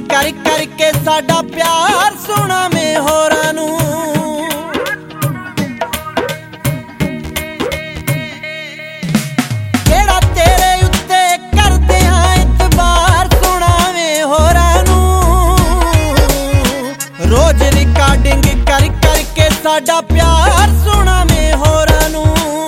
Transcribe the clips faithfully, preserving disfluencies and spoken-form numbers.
कर करके साडा प्यार सुणावें होरां नूं। केड़ा तेरे उत्ते करदे आं इतबार सुणावें होरां नूं। रोज रिकॉर्डिंग कर करके साडा प्यार सुणावें होरां नूं।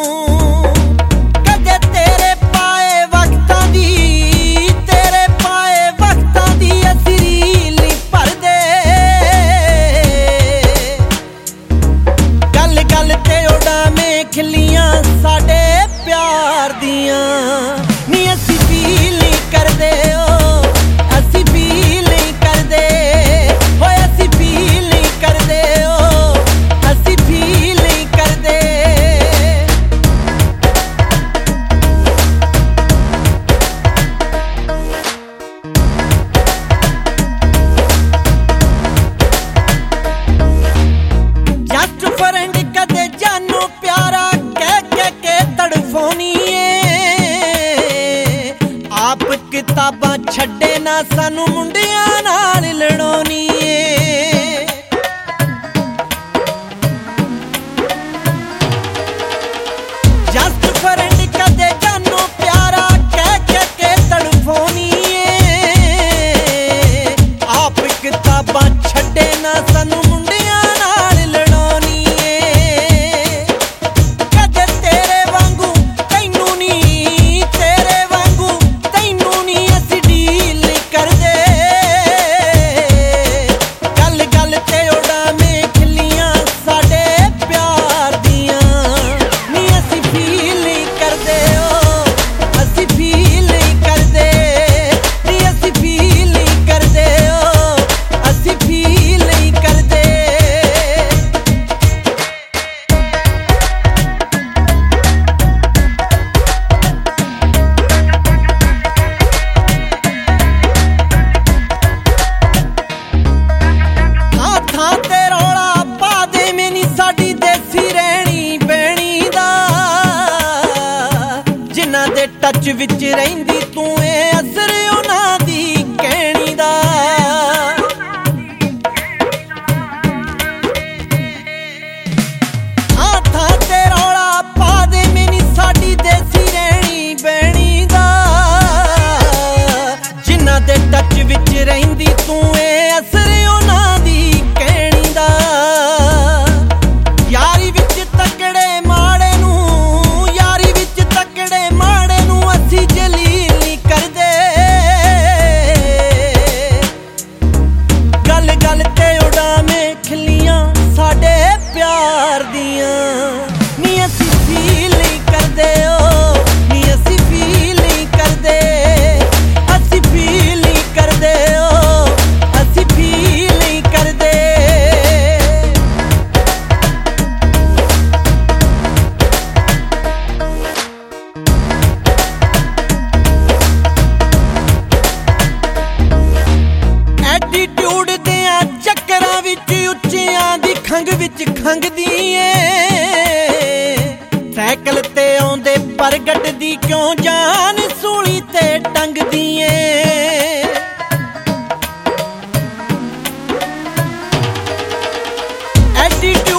खिलियां साडे प्यार दियां नी असी फील नहीं करदे ओ असी फील नहीं करदे हो असी फील नहीं करदे ओ असी फील नहीं करदे। जस्ट फ्रेंड कदे जानो प्यारा आप किताबां छड्डे ना सानू मुंडियां नाल लड़ोनी है। जस्ट फ्रेंड कदे जानो प्यारा कह कह के तड़फोनी है। आप किताबां छड्डे ना सानू मुंडियां नाल लड़ोनी है। कदे तेरे वांगू तैनू नी तेरे वांगू तैनू नी असी डील नहीं करदे। गल गल ते उड़ावें खिलियां साडे प्यार दियां नी असी फील नहीं करदे ओ असी फील नहीं करदे नी असी फील नहीं करदे ओ असी फील नहीं करदे। टच विच रहिंदी तू ए असर उन्हां दी कहणी दा। हाथां ते रौला पा दे मैनी साडी देसी रहनी बहनी दा। जिन्हां दे टच विच रहिंदी तू ए असर उन्हां दी कहणी दा। यारी विच तकड़े माड़े नूं यारी विच तकड़े माड़े जलील नहीं करदे। गल गल ते उड़ावें खिलियां साडे प्यार दियां नी असी फील नहीं करदे ओ नी असी फील नहीं करदे असी फील नहीं करदे ओ असी फील नहीं करदे। एटीट्यूड दियां चक्करां विच उच्चियां दी खंग विच खंगदी ऐ। सैकल ते आउंदे प्रगट दी क्यों जान सूली ते टंगदी ऐ। एटीट्यूड